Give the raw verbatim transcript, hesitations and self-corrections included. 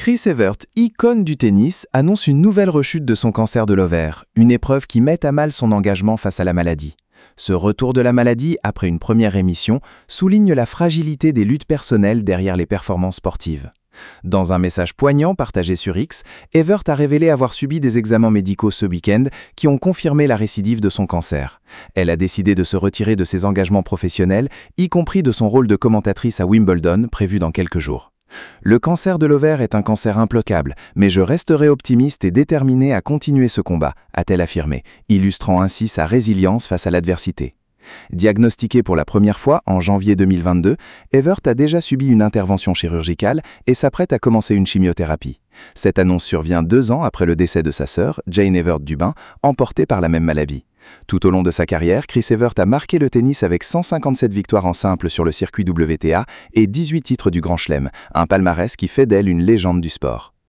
Chris Evert, icône du tennis, annonce une nouvelle rechute de son cancer de l'ovaire, une épreuve qui met à mal son engagement face à la maladie. Ce retour de la maladie, après une première rémission, souligne la fragilité des luttes personnelles derrière les performances sportives. Dans un message poignant partagé sur X, Evert a révélé avoir subi des examens médicaux ce week-end qui ont confirmé la récidive de son cancer. Elle a décidé de se retirer de ses engagements professionnels, y compris de son rôle de commentatrice à Wimbledon prévu dans quelques jours. Le cancer de l'ovaire est un cancer implacable, mais je resterai optimiste et déterminée à continuer ce combat, a-t-elle affirmé, illustrant ainsi sa résilience face à l'adversité. Diagnostiquée pour la première fois en janvier deux mille vingt-deux, Evert a déjà subi une intervention chirurgicale et s'apprête à commencer une chimiothérapie. Cette annonce survient deux ans après le décès de sa sœur, Jane Evert Dubin, emportée par la même maladie. Tout au long de sa carrière, Chris Evert a marqué le tennis avec cent cinquante-sept victoires en simple sur le circuit W T A et dix-huit titres du Grand Chelem, un palmarès qui fait d'elle une légende du sport.